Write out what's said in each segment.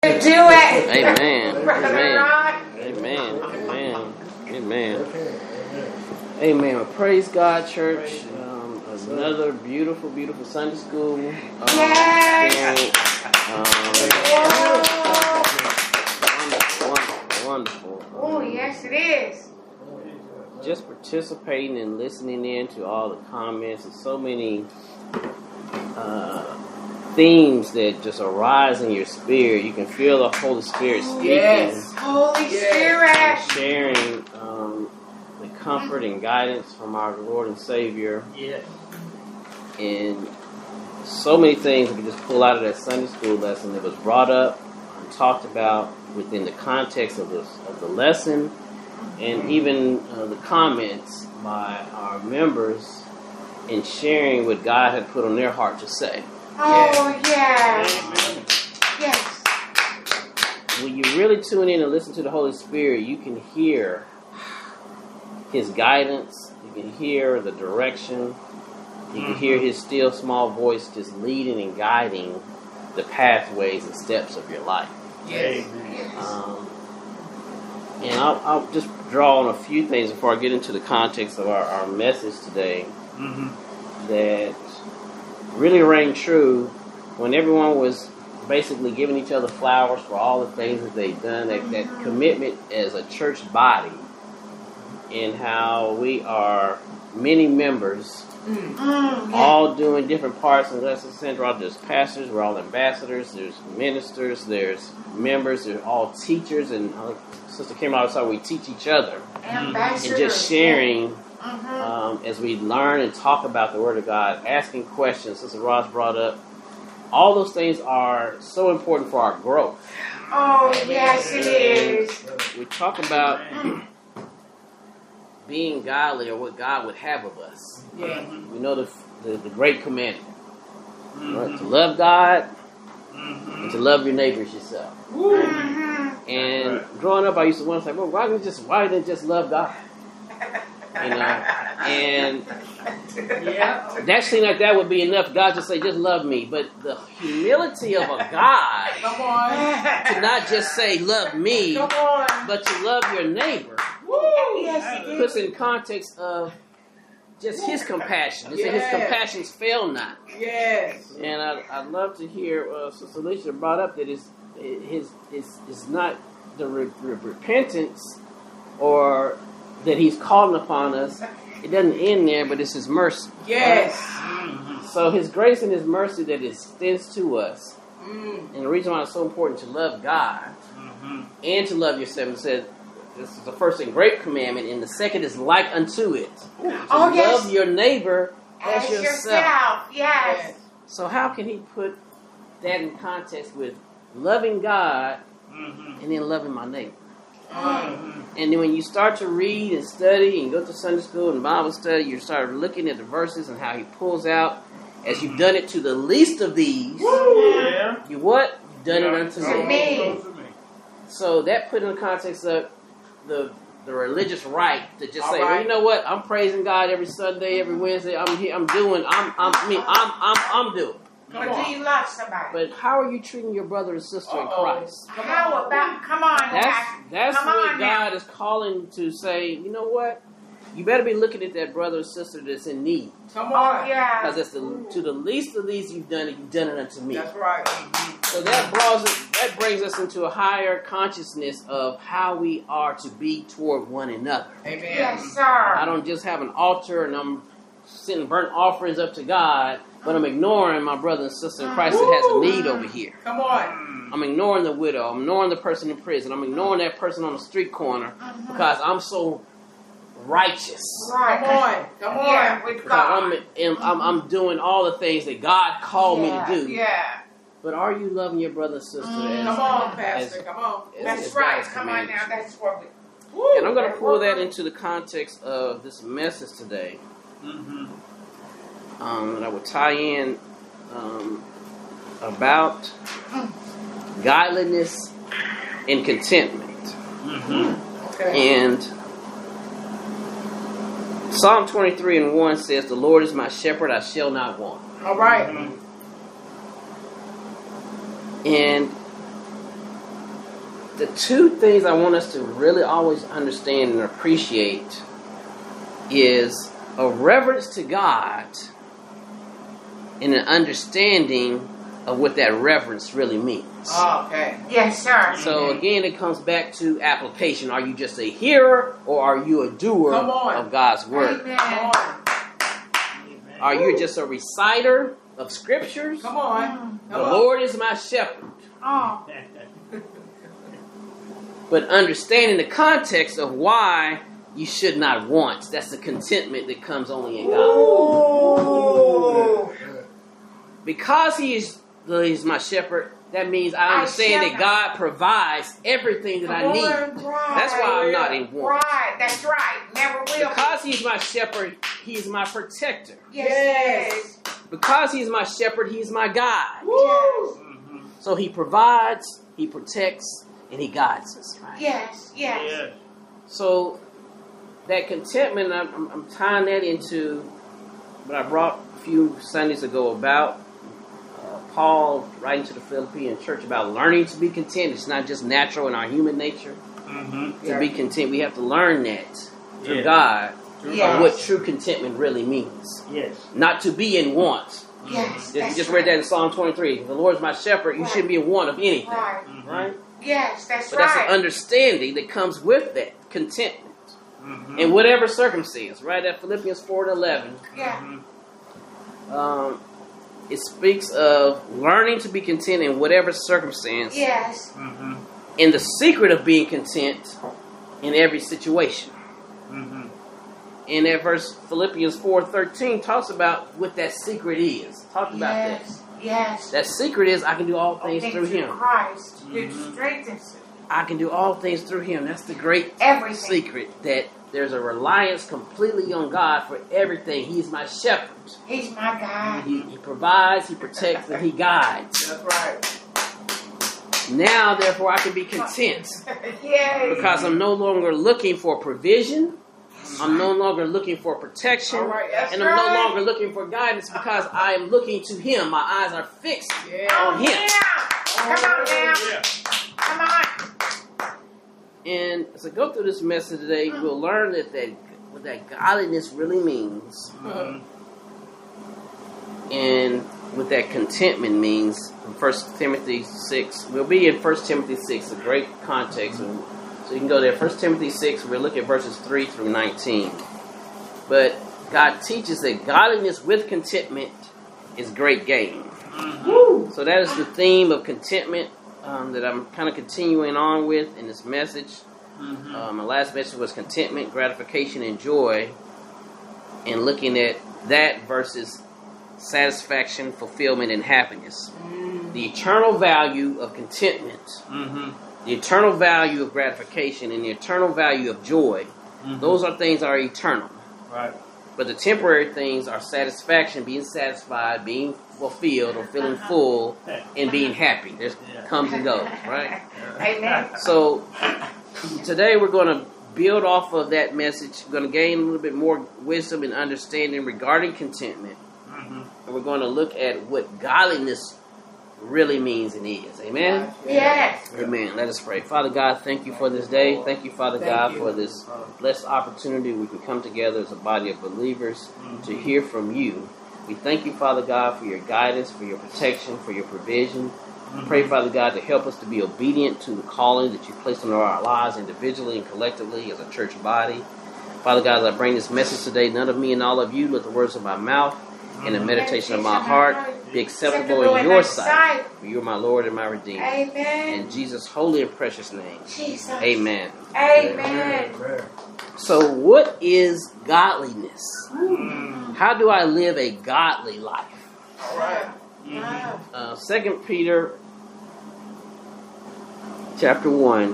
Do it. Amen. Amen. Amen. Amen. Amen. Well, praise God, church. Another beautiful, beautiful Sunday school. Yes. Wonderful. Oh, yes, it is. Just participating and listening in to all the comments and so many themes that just arise in your spirit. You can feel the Holy Spirit speaking. Yes. Holy Spirit. And sharing the comfort and guidance from our Lord and Savior. Yes. And so many things we can just pull out of that Sunday school lesson that was brought up and talked about within the context of the lesson, and even the comments by our members in sharing what God had put on their heart to say. Oh, yes. Yes. When you really tune in and listen to the Holy Spirit, you can hear His guidance. You can hear the direction. You can hear His still small voice just leading and guiding the pathways and steps of your life. Yes. And I'll just draw on a few things before I get into the context of our message today that really rang true when everyone was basically giving each other flowers for all the things that they've done, that commitment as a church body, and how we are many members all doing different parts in the lesson center. There's pastors, we're all ambassadors, there's ministers, there's members, they're all teachers, and Sister Kim always said we teach each other. Ambassadors. And just sharing as we learn and talk about the Word of God, asking questions. Sister Ross brought up, all those things are so important for our growth. Oh, yes, it is. We talk about being godly, or what God would have of us. Yeah. We know the great commandment, right? To love God and to love your neighbors yourself. And growing up, I used to want to say, well, why didn't they just love God? You know, and that seemed like that would be enough. God just say, just love me. But the humility of a God to not just say love me, but to love your neighbor, puts in context of just His compassion. It said His compassions fail not. Yes. And I'd love to hear Sister Alicia brought up that it's not the repentance or that He's calling upon us. It doesn't end there, but it's His mercy. Yes. So His grace and His mercy that extends to us. And the reason why it's so important to love God and to love yourself, it said this is the first and great commandment, and the second is like unto it. Love your neighbor as yourself. Yes. So how can He put that in context with loving God and then loving my neighbor? And then when you start to read and study and go to Sunday school and Bible study, you start looking at the verses and how He pulls out, as you've done it to the least of these, you what? You've done it unto me. So that put in the context of the religious right to just say, well, you know what? I'm praising God every Sunday, every Wednesday. I'm here. I'm doing. I'm doing. But do you love somebody? But how are you treating your brother and sister in Christ? How about? Come on. That's what God is calling to say. You know what? You better be looking at that brother or sister that's in need. Come on. Yeah. Because it's to the least of these you've done it unto me. That's right. So that brings us into a higher consciousness of how we are to be toward one another. Amen. Yes, sir. I don't just have an altar and I'm sending burnt offerings up to God, but I'm ignoring my brother and sister in Christ that has a need over here. Come on. I'm ignoring the widow. I'm ignoring the person in prison. I'm ignoring that person on the street corner because I'm so righteous. Right. Come on. Yeah, with God. I'm doing all the things that God called me to do. Yeah. But are you loving your brother and sister? Come on, Pastor. Come on. That's right. Come on now. That's what we... And I'm going to pull that into the context of this message today. And I will tie in about godliness and contentment. And Psalm 23:1 says, the Lord is my shepherd, I shall not want. All right. And the two things I want us to really always understand and appreciate is a reverence to God and an understanding of what that reverence really means. Oh, okay. Yes, sir. So again, it comes back to application. Are you just a hearer or are you a doer of God's word? Amen. Come on. Are you just a reciter of scriptures? Come on. The Lord is my shepherd. Oh. But understanding the context of why you should not want. That's the contentment that comes only in God. Ooh. Because He's my shepherd, that means I understand that God provides everything that I need. That's why I'm not in want. Right, that's right. Never will. Because He's my shepherd, He's my protector. Yes. Because He's my shepherd, He's my guide. Yes. So He provides, He protects, and He guides us. Right? Yes. Yes. So that contentment, I'm tying that into what I brought a few Sundays ago about Paul writing to the Philippian church about learning to be content. It's not just natural in our human nature to be content. We have to learn that through God of what true contentment really means. Yes. Not to be in want. Yes. You just read that in Psalm 23. The Lord is my shepherd. You shouldn't be in want of anything. Right? Yes, that's But right. that's an understanding that comes with that contentment. In whatever circumstance, right? At Philippians 4:11. Yeah. It speaks of learning to be content in whatever circumstance. Yes. And the secret of being content in every situation. And that verse Philippians 4:13 talks about what that secret is. Talk about that. Yes. That secret is I can do all things through Him. Christ, who strengthens it. I can do all things through Him. That's the great secret, that there's a reliance completely on God for everything. He's my shepherd. He's my God. He provides, He protects, and He guides. That's right. Now, therefore, I can be content. Yes. Because I'm no longer looking for provision. I'm no longer looking for protection. And I'm no longer looking for guidance because I am looking to Him. My eyes are fixed on Him. Come on now. Come on. And as I go through this message today, we'll learn that what that godliness really means. And what that contentment means. In 1 Timothy 6. We'll be in 1 Timothy 6, a great context. So you can go there. 1 Timothy 6, we'll look at verses 3 through 19. But God teaches that godliness with contentment is great gain. So that is the theme of contentment that I'm kind of continuing on with in this message. My last message was contentment, gratification, and joy. And looking at that versus satisfaction, fulfillment, and happiness. The eternal value of contentment, the eternal value of gratification, and the eternal value of joy. Those are things that are eternal. Right. But the temporary things are satisfaction, being satisfied, being fulfilled, or feeling full, and being happy. There's comes and goes, right? Amen. So today we're going to build off of that message. We're going to gain a little bit more wisdom and understanding regarding contentment. And we're going to look at what godliness really means and is. Amen? Yes. Amen. Let us pray. Father God, thank you for this day. Thank you, Father God, for this blessed opportunity we can come together as a body of believers to hear from you. We thank you, Father God, for your guidance, for your protection, for your provision. I pray, Father God, to help us to be obedient to the calling that you placed on our lives individually and collectively as a church body. Father God, as I bring this message today, none of me and all of you, let the words of my mouth and the meditation of my heart be acceptable in your sight. For you are my Lord and my Redeemer. Amen. In Jesus' holy and precious name. Jesus. Amen. Amen. So what is godliness? How do I live a godly life? All right. 2 Peter chapter 1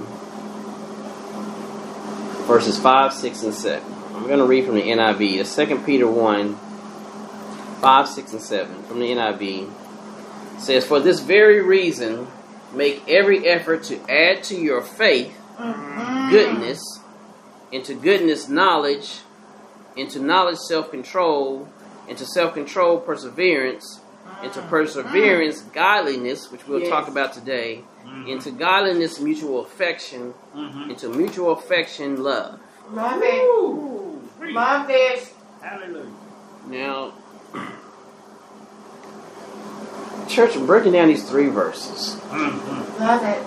verses 5, 6, and 7. I'm going to read from the NIV. It's 2 Peter 1, 5, 6, and 7 from the NIV. It says, for this very reason, make every effort to add to your faith goodness, into goodness knowledge, into knowledge self-control, into self-control perseverance, into perseverance godliness, which we'll talk about today, Into godliness, mutual affection. Into mutual affection, love. Love it. Love this. Hallelujah. Now, church, I'm breaking down these 3 verses. Love it.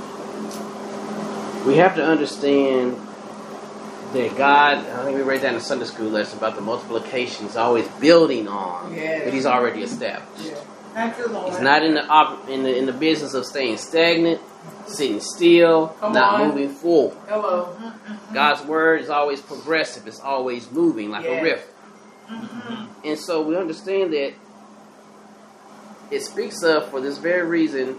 We have to understand that God, I think we read that in a Sunday school lesson about the multiplication. He's always building on what He's already established. Yeah. Thank you, Lord. He's not in the business of staying stagnant, sitting still, not moving forward. Hello. God's word is always progressive. It's always moving like a river. And so we understand that it speaks of, for this very reason,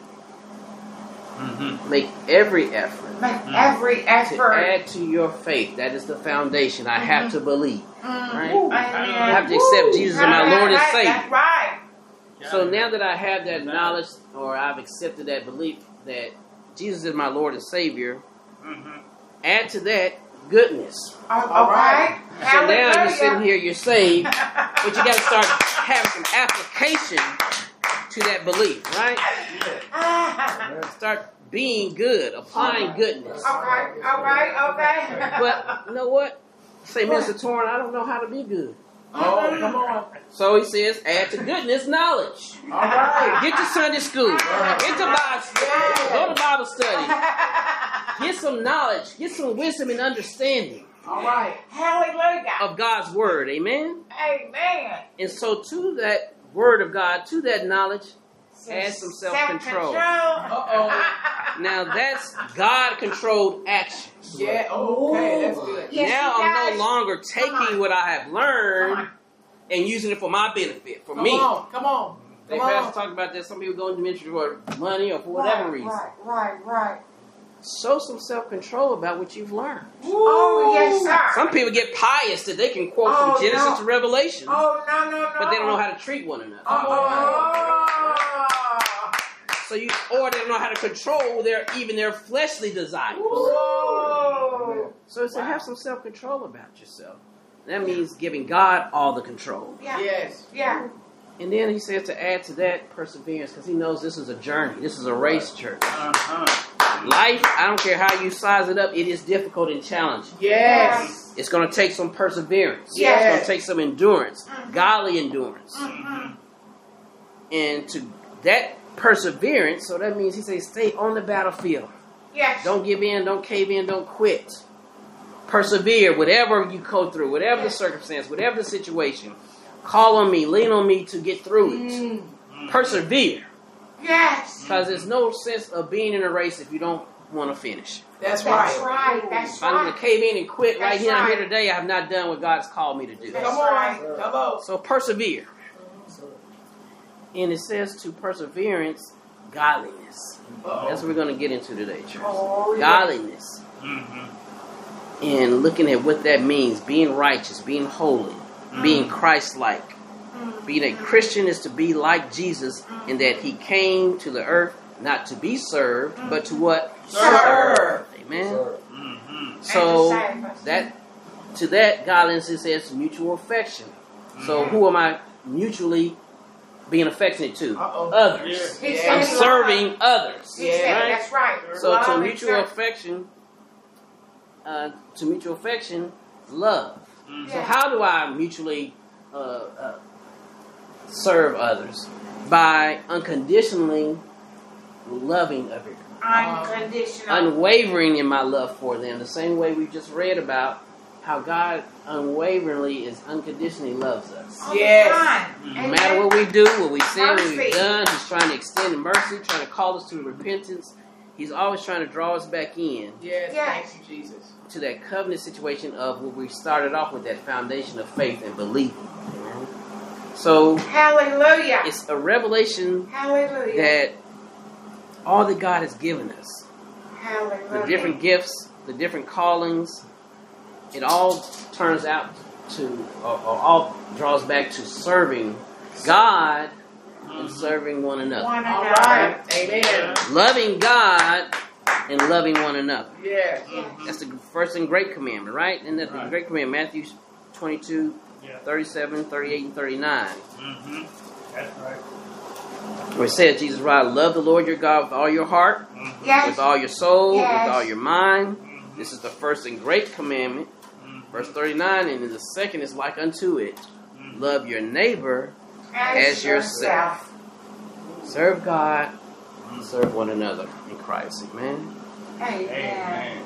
make every effort. Make every effort. To add to your faith. That is the foundation. I have to believe. Right? I have to accept Jesus as my Lord and Savior. That's right. So now that I have that knowledge, or I've accepted that belief that Jesus is my Lord and Savior, add to that goodness. All right. So now you're sitting here, you're saved, but you got to start having some application to that belief, right? Start being good, applying goodness. Okay. But you know what? Say, Mr. Torrin, I don't know how to be good. Oh, come on. So he says, add to goodness knowledge. All right. Get to Sunday school. Get to Bible study. Go to Bible study. Get some knowledge. Get some wisdom and understanding. All right. Hallelujah. Of God's word. Amen? Amen. And so to that word of God, to that knowledge, add some self-control. Now that's God-controlled action. Yeah, okay, that's good. Yes, now I'm no longer taking what I have learned and using it for my benefit, for me. Come on. They pastor talk about that. Some people go into ministry for money or for whatever reason. Right. Show some self-control about what you've learned. Oh, yes, sir. Some people get pious that they can quote from Genesis to Revelation. Oh, no. But they don't know how to treat one another. So or they don't know how to control their fleshly desires. So have some self-control about yourself. That means giving God all the control. Yeah. Yes. Yeah. And then he says to add to that perseverance, because he knows this is a journey. This is a race, church. Life, I don't care how you size it up, it is difficult and challenging. Yes. It's going to take some perseverance. Yes. It's going to take some endurance, godly endurance. And to that perseverance, so that means he says stay on the battlefield. Yes. Don't give in, don't cave in, don't quit. Persevere, whatever you go through, whatever the circumstance, whatever the situation. Call on me, lean on me to get through it. Persevere. Yes. Because there's no sense of being in a race if you don't want to finish. That's right. If I'm going to cave in and quit right here, I'm here today, I have not done what God's called me to do. Come on. So persevere. And it says to perseverance, godliness. That's what we're going to get into today, church. Godliness. And looking at what that means, being righteous, being holy, being Christ-like. Being a Christian is to be like Jesus in that he came to the earth not to be served, but to what? Serve. Amen. So to that godliness it says mutual affection. So who am I mutually being affectionate to? Others. I'm serving others. Right? That's right. So to mutual affection, love. So how do I mutually serve others? By unconditionally loving everyone. Unwavering in my love for them. The same way we just read about how God unwaveringly is unconditionally loves us. Yes. No matter what we do, what we sin, what we've done, he's trying to extend mercy, trying to call us to repentance. He's always trying to draw us back in. Yes. Thank you, Jesus. To that covenant situation of what we started off with, that foundation of faith and believing. Amen. So, hallelujah. It's a revelation that all that God has given us, the different gifts, the different callings, it all turns out to, or all draws back to serving God and serving one another. All right. Amen. Loving God and loving one another. Yeah. That's the first and great commandment, right? And that's the great commandment, Matthew 22, 37, 38, and 39. That's right. Where it says, Jesus right, love the Lord your God with all your heart, Yes. with all your soul, Yes. with all your mind. This is the first and great commandment. Verse 39, and then the second is like unto it. Love your neighbor as yourself. Serve God, serve one another in Christ. Amen. Amen.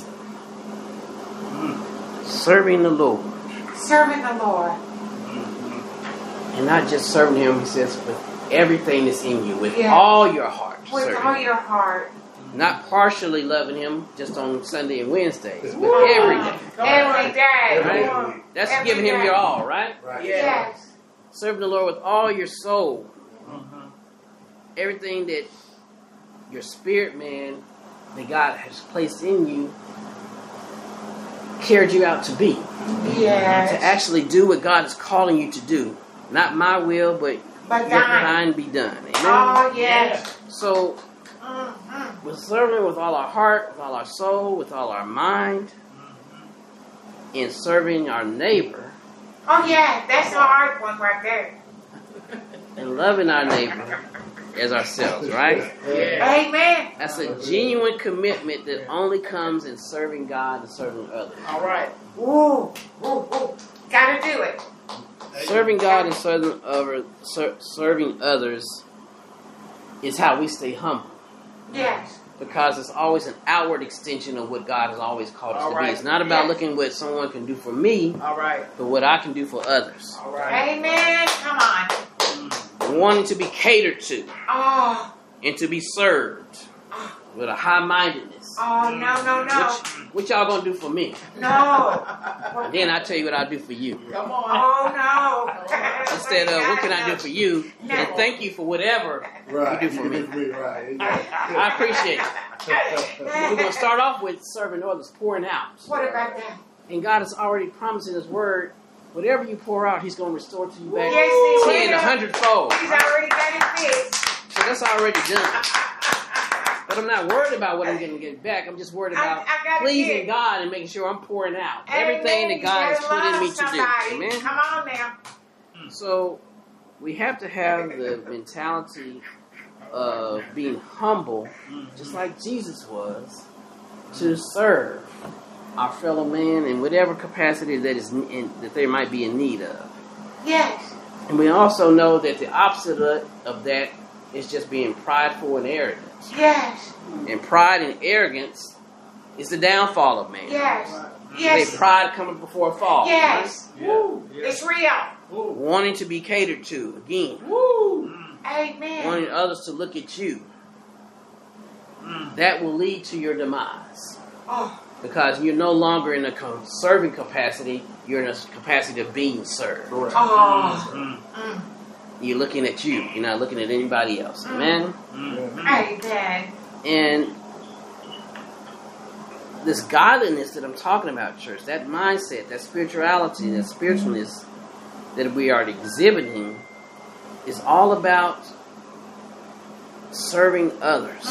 Serving the Lord. Serving the Lord. And not just serving Him, He says, with everything that's in you, with Yeah. all your heart. With serving all Him. your heart. Not partially loving Him just on Sunday and Wednesdays, but Woo. every day. Every day. Right? That's Every giving Him day. your all, right? Yes. Serving the Lord with all your soul. Everything that your spirit man that God has placed in you carried you out to be. Yes. To actually do what God is calling you to do. Not my will, but But your thine. kind be done. Amen? Oh, yes. So, we're serving with all our heart, with all our soul, with all our mind, in serving our neighbor Oh, yeah. That's a hard one right there. and loving our neighbor as ourselves, right? Amen. That's a genuine commitment that only comes in serving God and serving others. All right. Ooh. Ooh, ooh. Gotta do it. Serving God and serving others is how we stay humble. Yes. Because it's always an outward extension of what God has always called us All to right. be. It's not about Yes. looking what someone can do for me, All right. but what I can do for others. All right. Amen. Come on. Wanting to be catered to Oh. and to be served with a high-mindedness. Oh, no. What y'all gonna do for me? No. And then I tell you what I'll do for you. Come on. Oh, no. Instead of what can I do for you, and thank you for whatever Right. you do for me. Right. I appreciate it. We're gonna start off with serving others, pouring out. What about that? And God has already promised in His Word, whatever you pour out, He's going to restore to you back Yes, He 10, will. 100-fold. He's already got it fixed. So that's already done. But I'm not worried about what I'm going to get back. I'm just worried about I gotta pleasing get- God and making sure I'm pouring out Amen. everything that You God has gotta put in love me to somebody. do. Amen. Come on now. So we have to have the mentality of being humble, just like Jesus was, to serve our fellow man in whatever capacity that they might be in need of. Yes. And we also know that the opposite of that is just being prideful and arrogant. Yes. And pride and arrogance is the downfall of man. Yes. They Yes. pride coming before a fall. Yes. Woo. It's real. Right? Wanting to be catered to again. Woo. Amen. Wanting others to look at you. That will lead to your demise. Oh. Because you're no longer in a serving capacity, you're in a capacity of being served. Oh. You're looking at you, you're not looking at anybody else. Amen? Amen. And this godliness that I'm talking about, church, that mindset, that spirituality, that spiritualness that we are exhibiting is all about serving others.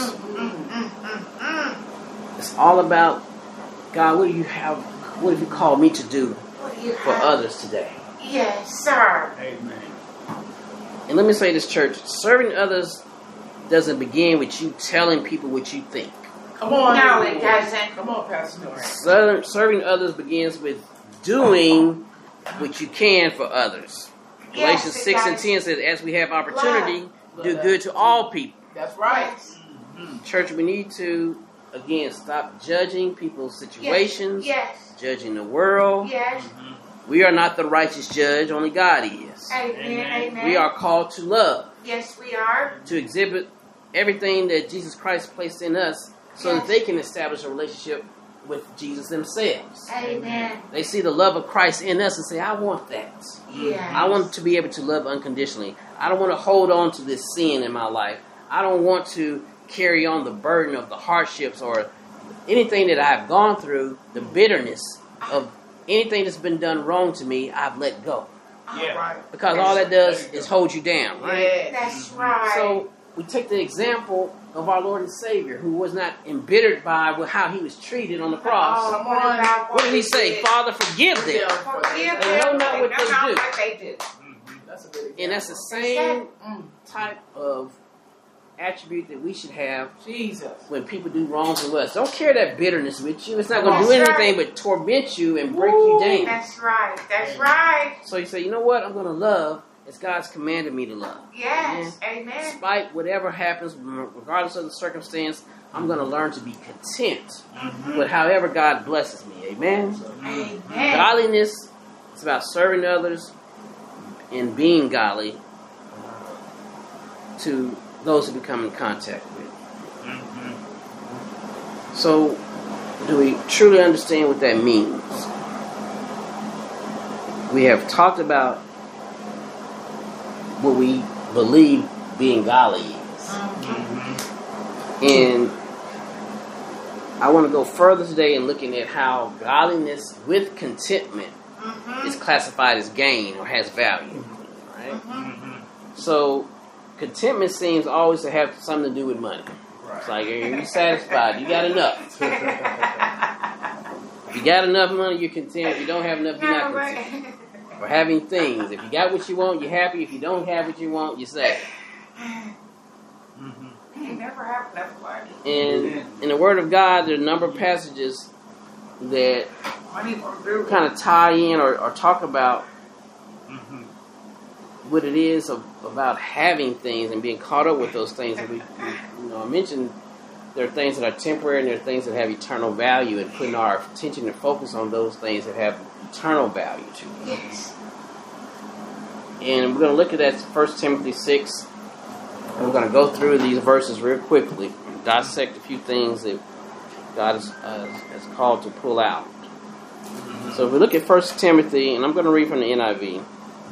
It's all about, God, what have you called me to do What do you for have? others today? Yes, sir. Amen. And let me say this, church, serving others doesn't begin with you telling people what you think. Come on. No, it doesn't. Come on, Pastor Norris. Serving others begins with doing what you can for others. Yes, Galatians it 6 and does. 10 says, as we have opportunity, do good to all people. That's right. Yes. Church, we need to, again, stop judging people's situations, Yes. judging the world. Yes. We are not the righteous judge, only God is. Amen. Amen. We are called to love, Yes, we are. to exhibit everything that Jesus Christ placed in us so that they can establish a relationship with Jesus themselves. Amen. They see the love of Christ in us and say, I want that. Yeah. I want to be able to love unconditionally. I don't want to hold on to this sin in my life. I don't want to carry on the burden of the hardships or anything that I've gone through, the bitterness of anything that's been done wrong to me, I've let go. Yeah. Right. Because all that does is hold you down, right? Yeah. That's right. So we take the example of our Lord and Savior, who was not embittered by how he was treated on the cross. Oh, what about What did he say? did? Father, forgive them. Forgive They know them. not what They know they not do. what they do. That's a good example. And that's the same type of attribute that we should have when people do wrong to us. Don't carry that bitterness with you. It's not going to do anything but torment you and break you down. That's right. That's right. So you say, you know what? I'm going to love as God's commanded me to love. Yes. Amen. Despite whatever happens, regardless of the circumstance, I'm going to learn to be content with however God blesses me. Amen? Amen. Godliness is about serving others and being godly to those who become in contact with. So, do we truly understand what that means? We have talked about what we believe being godly is. And I want to go further today in looking at how godliness with contentment is classified as gain or has value. Right? So, contentment seems always to have something to do with money. It's like, are you satisfied? You got enough. If you got enough money, you're content. If you don't have enough, you're not content. Or having things. If you got what you want, you're happy. If you don't have what you want, you're sad. Never have enough money. And in the Word of God, there are a number of passages that kind of tie in or talk about what it is about having things and being caught up with those things. And I mentioned there are things that are temporary and there are things that have eternal value, and putting our attention and focus on those things that have eternal value to us. Yes. And we're going to look at that 1 Timothy 6. And we're going to go through these verses real quickly, dissect a few things that God has called to pull out. So if we look at 1 Timothy, and I'm going to read from the NIV.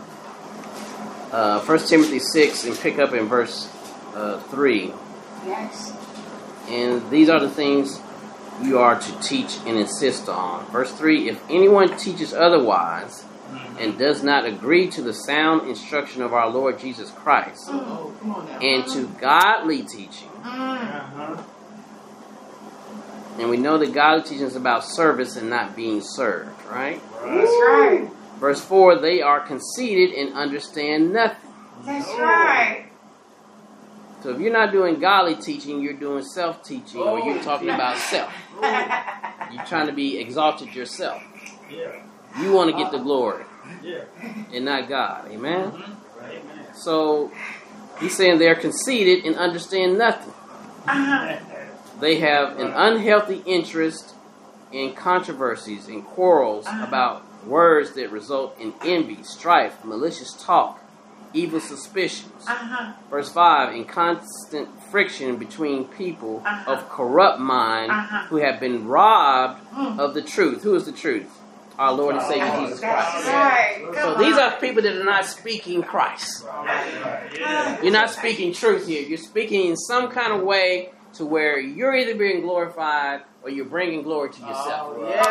1 Timothy 6 and pick up in verse 3. Yes. And these are the things you are to teach and insist on. Verse 3, if anyone teaches otherwise and does not agree to the sound instruction of our Lord Jesus Christ and to godly teaching. And we know that godly teaching is about service and not being served, right? That's right. Verse 4, they are conceited and understand nothing. That's right. So if you're not doing godly teaching, you're doing self-teaching, or you're talking about self. You're trying to be exalted yourself. You want to get the glory and not God. Amen? So he's saying they're conceited and understand nothing. They have an unhealthy interest in controversies and quarrels about words that result in envy, strife, malicious talk, evil suspicions. Verse 5, in constant friction between people of corrupt mind who have been robbed of the truth. Who is the truth? Our Lord and Savior Jesus Christ. Right. So these are people that are not speaking Christ. You're not speaking truth here. You're speaking in some kind of way to where you're either being glorified or you're bringing glory to yourself.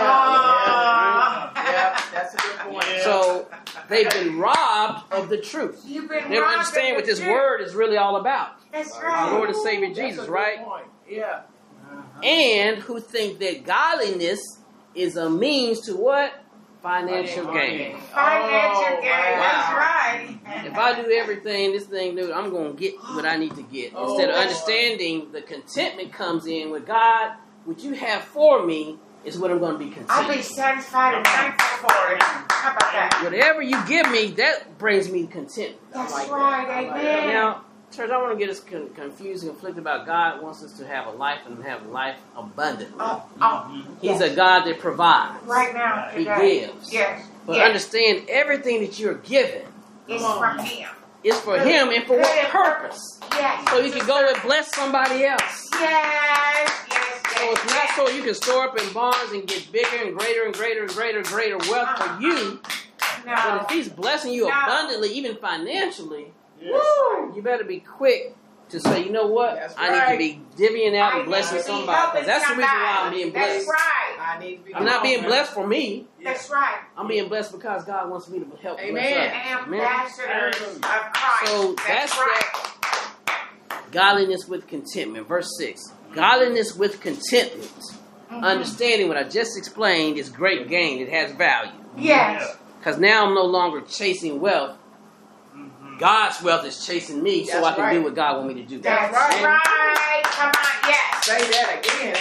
That's a good point. So they've been robbed of the truth. They don't understand what this word is really all about. That's Our right. Lord and Savior Jesus, right? Yeah. And who think that godliness is a means to what? Financial gain. Financial gain. That's right. If I do everything this thing do, I'm going to get what I need to get. Instead of understanding the contentment comes in with God, what you have for me is what I'm going to be content. I'll be satisfied and thankful for it. How about that? Whatever you give me, that brings me contentment. That's right. Amen. Now, church, I want to get us confused and conflicted about God wants us to have a life and have life abundantly. He's a God that provides. Right now. He Today. gives. Yes. But understand everything that you're given It's from Him. is for Him and for what purpose? Yes. So you can go and bless somebody else. Yes. So it's not so you can store up in barns and get bigger and greater and greater and greater and greater wealth for you. No. But if He's blessing you abundantly, even financially, Woo. you better be quick to say, you know what? That's I right. need to be divvying out and blessing somebody. Because that's the reason why I'm being That's blessed. right. I need to be I'm not being blessed for me. That's right. I'm being blessed because God wants me to help bless Amen. others. Ambassadors of Christ. So that's right. that godliness with contentment. Verse 6. Godliness with contentment. Understanding what I just explained is great gain. It has value. Yes. Because now I'm no longer chasing wealth God's wealth is chasing me so I can do what God wants me to do. That's right. Come on, yes. Say that again.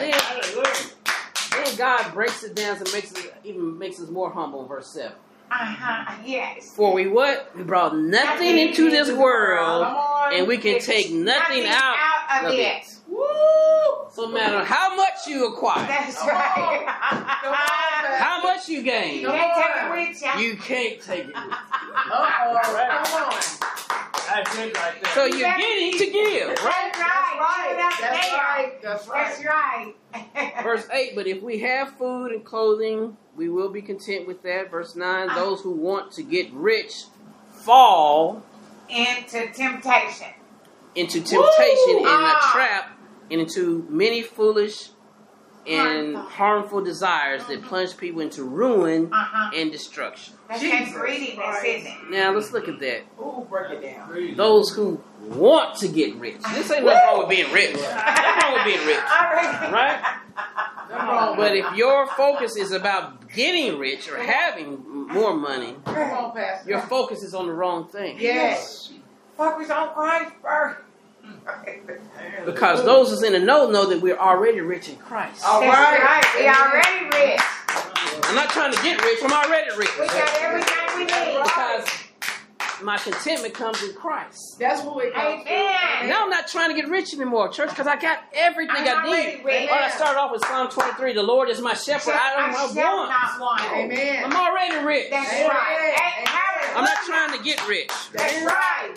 Then God breaks it down and makes us more humble in verse 7. Yes. For we what? We brought nothing into this world, and we can take nothing out of it. Woo! So no matter how much you acquire, That's right. how much you gain, You can't take it with you. you can't take it with you. Come on. That's it right there. So you're getting to give, right? That's right. Verse 8, but if we have food and clothing, we will be content with that. Verse 9, those who want to get rich fall Into temptation. into temptation and a trap, and into many foolish and harmful desires that plunge people into ruin and destruction. That's reading this, isn't it? Now let's look at that. Ooh, break it down. Those who want to get rich. This ain't nothing wrong with being rich. Nothing wrong with being rich. Right? But if your focus is about getting rich or having more money, your focus is on the wrong thing. Yes. Focus on Christ first. Because those who's in the know that we're already rich in Christ. All right. We already rich. I'm not trying to get rich. I'm already rich. We got everything we need. Because my contentment comes in Christ. That's what we got. Amen. Now I'm not trying to get rich anymore, church, because I got everything I need. I started off with Psalm 23. The Lord is my shepherd. I don't want. Amen. I'm already rich. That's right. I'm not trying to get rich. That's right.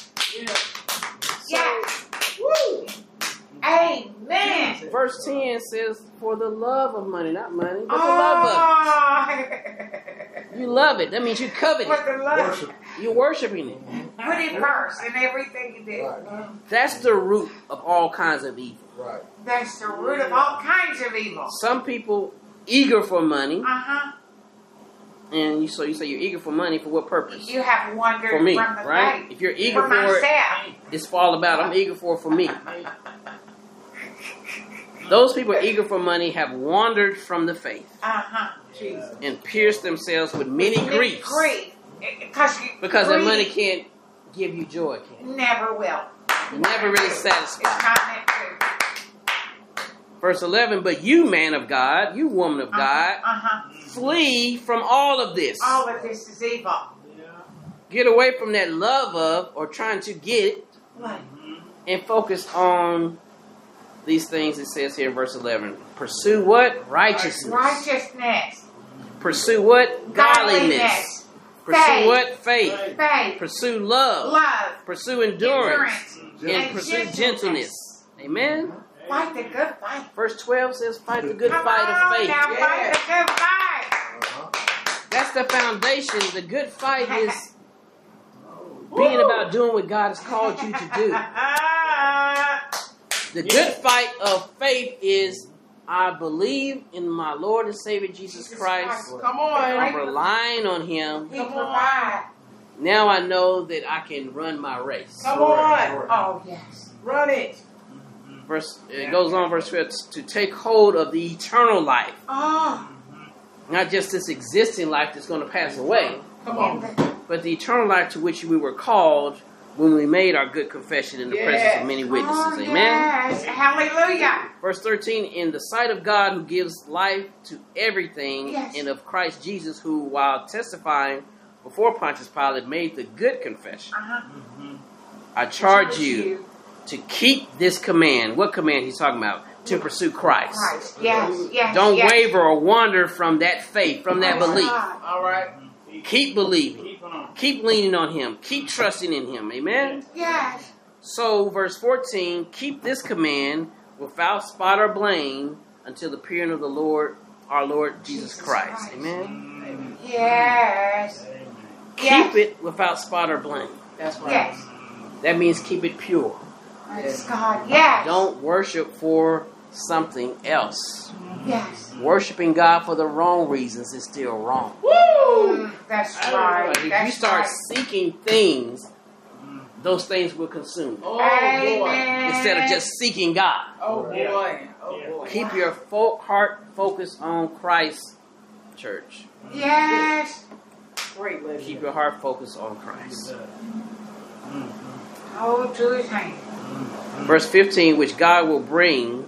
Yes. Woo. Amen. Verse 10 says, for the love of money, not money, but the love of it. You love it. That means you covet But the it. love. You're worshiping it. Put it first in everything you do. That's the root of all kinds of evil. Right. That's the root of all kinds of evil. Some people eager for money, Uh-huh. and so you say you're eager for money for what purpose? You have wondered For me, from the right? faith. If you're eager For for it, myself. it's all about I'm eager for it for me. Those people eager for money have wandered from the faith Uh-huh. Jesus. and pierced themselves with many griefs. Grief. Because that money can't give you joy, can it? Never will. Never really It's satisfied. not meant to. Verse 11, but you, man of God, you woman of God, flee from all of this. All of this is evil. Get away from that love of or trying to get it What? and focus on these things it says here in verse 11. Pursue what? Righteousness. Righteousness. Pursue what? Godliness. Pursue Faith. what? Faith. Faith. Pursue love. Love. Pursue endurance. Endurance. And pursue gentleness. Amen. Fight the good fight. Verse 12 says, fight the good Come fight on, of faith. now fight the good fight. That's the foundation. The good fight is being about doing what God has called you to do. The good fight of faith is I believe in my Lord and Savior Jesus Christ. Come I'm on. relying on Him. He provides. Now I know that I can run my race. Come on. Oh, yes. Run it. It goes on, verse 12, to take hold of the eternal life. Oh. Not just this existing life that's going to pass away, Come on. but the eternal life to which we were called when we made our good confession in the presence of many witnesses. Oh, Amen. yes. Hallelujah. Verse 13, in the sight of God who gives life to everything, Yes. and of Christ Jesus who, while testifying before Pontius Pilate, made the good confession. I charge you to keep this command. What command he's talking about? To pursue Christ. Christ. Yes, yes. Don't yes. waver or wander from that faith, from that belief. All right. Keep believing. Keep on. Keep leaning on Him. Keep trusting in Him. Amen? Yes. So, verse 14, keep this command without spot or blame until the appearing of the Lord, our Lord Jesus Christ. Amen? Yes. Keep it without spot or blame. That's right. Yes. That means keep it pure. Praise God. Yes. Don't worship for something else. Yes. Worshiping God for the wrong reasons is still wrong. Woo! That's right. But if That's you start right. seeking things, those things will consume you. Oh, boy. Amen. Instead of just seeking God. Oh, boy. Oh, boy. Keep your heart focused on Christ, church. Yes. great, lady. Keep your heart focused on Christ. Hold to his hand. Verse 15, which God will bring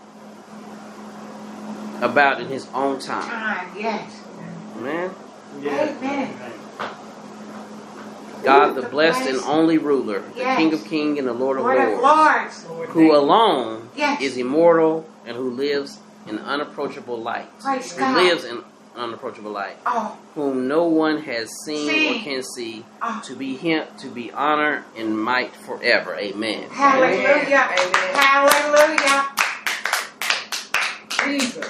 about in his own time. Yes. Amen. Amen. God, the blessed and only ruler, the King of kings and the Lord of lords, who alone is immortal and who lives in unapproachable light. Who lives in unapproachable light. Whom no one has seen or can see. To be him, to be honor and might forever. Amen. Hallelujah. Amen. Hallelujah. Jesus.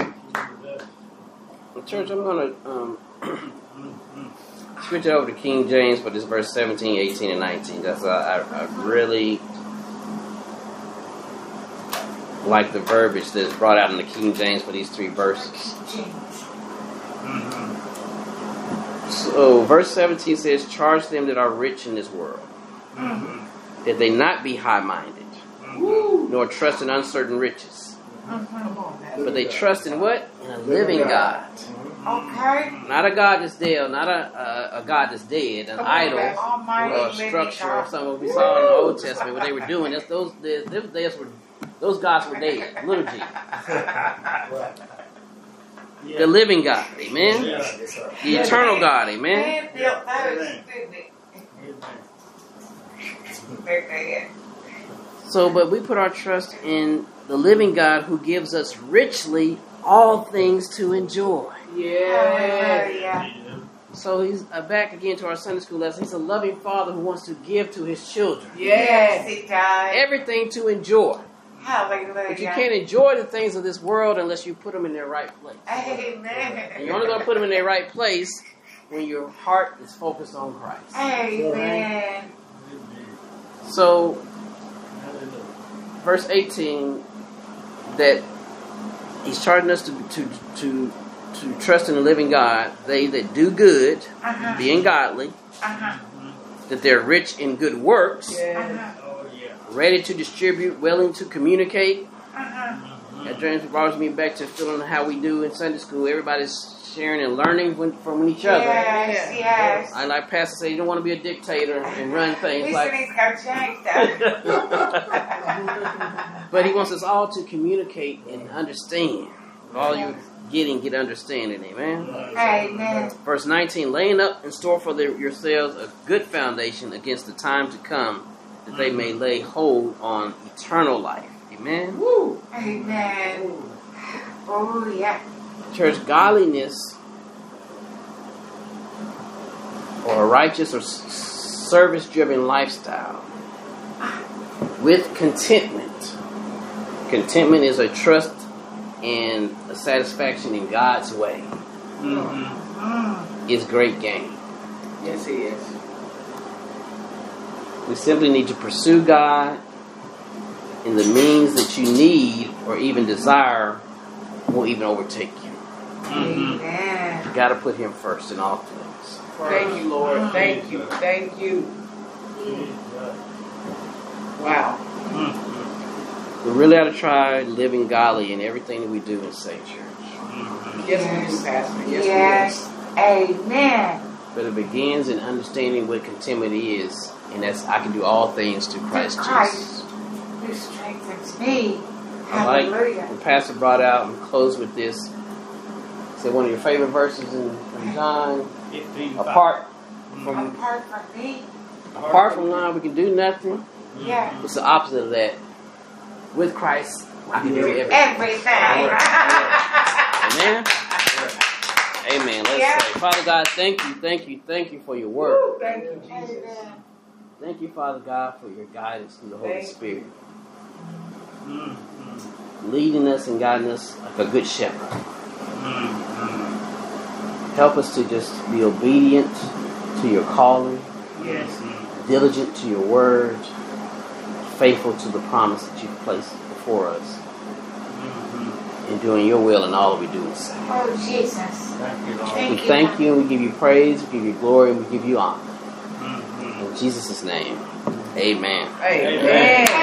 Church, I'm going to switch it over to King James for this verse 17, 18, and 19. That's I really like the verbiage that's brought out in the King James for these 3 verses. So, verse 17 says, charge them that are rich in this world, that they not be high-minded, nor trust in uncertain riches, but they trust in what? In a living God. Okay. Not a God that's dead, not a God that's dead, an idol or a structure or something we saw in the Old Testament. What they were doing, those gods were dead. Little G. The living God, amen. The eternal God, amen. So, but we put our trust in the living God who gives us richly all things to enjoy. Yeah. So he's back again to our Sunday school lesson. He's a loving father who wants to give to his children. Yes, he does. Everything to enjoy. Hallelujah. But you can't enjoy the things of this world unless you put them in their right place. Amen. And you're only going to put them in their right place when your heart is focused on Christ. Amen. So, verse 18, that he's charging us to trust in the living God, they that do good, being godly, that they're rich in good works, ready to distribute, willing to communicate. That brings me back to feeling how we do in Sunday school. Everybody's sharing and learning from each other. Yes. I like Pastor say, you don't want to be a dictator and run things like. But he wants us all to communicate and understand. All you get understanding. Amen. Amen. Verse 19, laying up in store for yourselves a good foundation against the time to come, that they may lay hold on eternal life. Amen. Woo. Amen. Oh yeah. Church, godliness or a righteous or service-driven lifestyle with contentment. Contentment is a trust and a satisfaction in God's way. Is great gain. Yes, he is. We simply need to pursue God in the means that you need or even desire won't even overtake you. Amen. You got to put Him first in all things. Thank you, Lord. Thank you. Thank you. Wow. We really ought to try living godly in everything that we do and say, church. Yes, we do, Pastor. Yes. Amen. But it begins in understanding what contentment is, and that's I can do all things through Christ Jesus. Who strengthens me. I like Hallelujah. the pastor brought out and closed with this. Said one of your favorite verses in John. Apart from me. Apart from God, we can do nothing. Yeah. It's the opposite of that. With Christ, I can do everything. Amen. Amen. Let's say, Father God, thank you for your word. Thank you, Jesus. Thank you, Father God, for your guidance through the Holy Spirit. Leading us and guiding us like a good shepherd. Help us to just be obedient to your calling. Yes. Diligent to your word. Faithful to the promise that you've placed before us. And doing your will in all that we do and say. Oh, Jesus. Thank you, Lord. We thank you and we give you praise, we give you glory, and we give you honor. In Jesus' name, amen. Amen.